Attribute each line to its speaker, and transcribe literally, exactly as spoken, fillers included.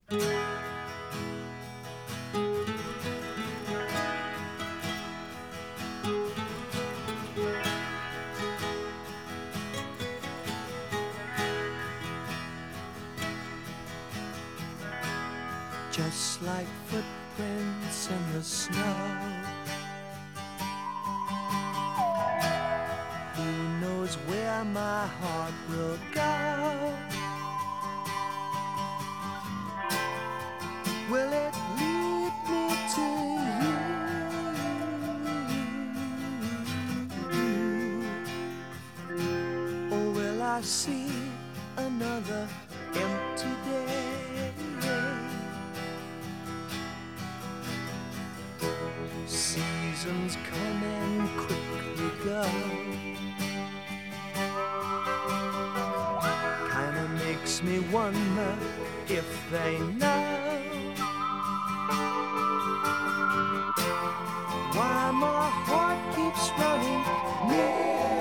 Speaker 1: Just like footprints in the snow, who knows where my heart will go? Will it lead me to you? Or will I see another empty day? Seasons come and quickly go, kinda makes me wonder if they know why my heart keeps running near.